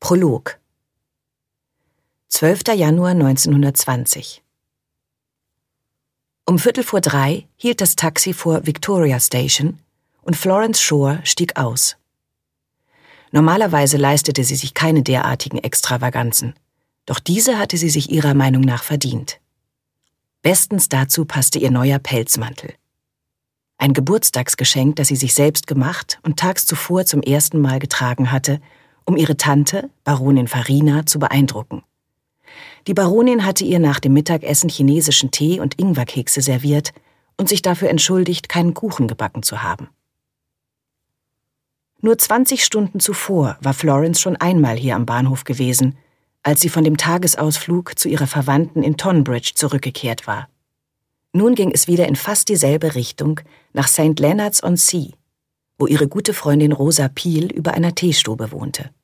Prolog 12. Januar 1920. Um 2:15 hielt das Taxi vor Victoria Station und Florence Shore stieg aus. Normalerweise leistete sie sich keine derartigen Extravaganzen, doch diese hatte sie sich ihrer Meinung nach verdient. Bestens dazu passte ihr neuer Pelzmantel. Ein Geburtstagsgeschenk, das sie sich selbst gemacht und tags zuvor zum ersten Mal getragen hatte, um ihre Tante, Baronin Farina, zu beeindrucken. Die Baronin hatte ihr nach dem Mittagessen chinesischen Tee und Ingwerkekse serviert und sich dafür entschuldigt, keinen Kuchen gebacken zu haben. Nur 20 Stunden zuvor war Florence schon einmal hier am Bahnhof gewesen, als sie von dem Tagesausflug zu ihrer Verwandten in Tonbridge zurückgekehrt war. Nun ging es wieder in fast dieselbe Richtung nach St. Leonards-on-Sea, wo ihre gute Freundin Rosa Peel über einer Teestube wohnte.